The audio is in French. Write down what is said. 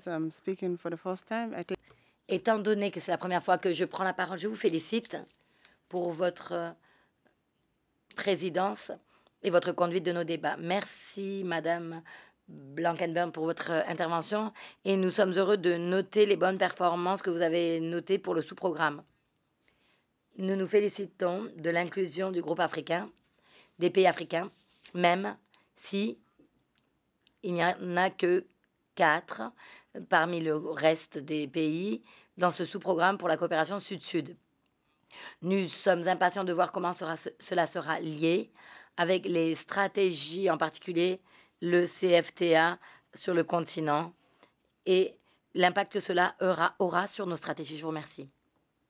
Étant donné que c'est la première fois que je prends la parole, je vous félicite pour votre présidence et votre conduite de nos débats. Merci, Madame Blankenburn, pour votre intervention et nous sommes heureux de noter les bonnes performances que vous avez notées pour le sous-programme. Nous nous félicitons de l'inclusion du groupe africain, des pays africains, même si il n'y en a que 4 parmi le reste des pays dans ce sous-programme pour la coopération Sud-Sud. Nous sommes impatients de voir comment cela sera lié avec les stratégies, en particulier le CFTA sur le continent et l'impact que cela aura sur nos stratégies. Je vous remercie.